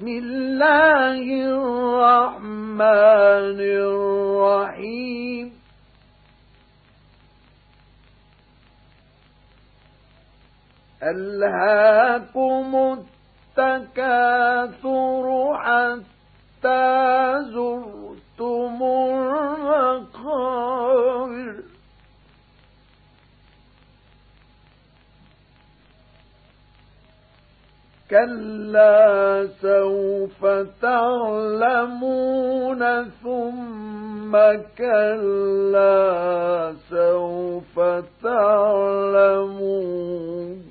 بسم الله الرحمن الرحيم ألهاكم التكاثر حتى زرتم المقابر كلا سوف تعلمون ثم كلا سوف تعلمون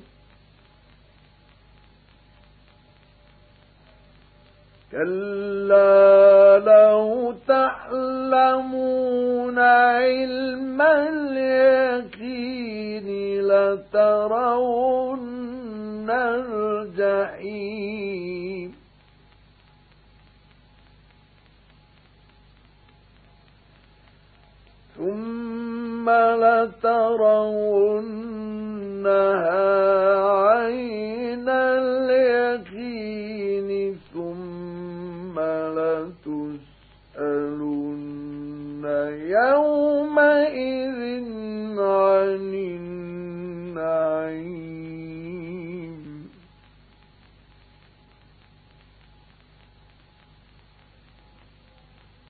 كلا لو تعلمون علم اليقين لترون الجحيم ثم لترونها عين اليقين ثم لتسألن يومئذ عن النعيم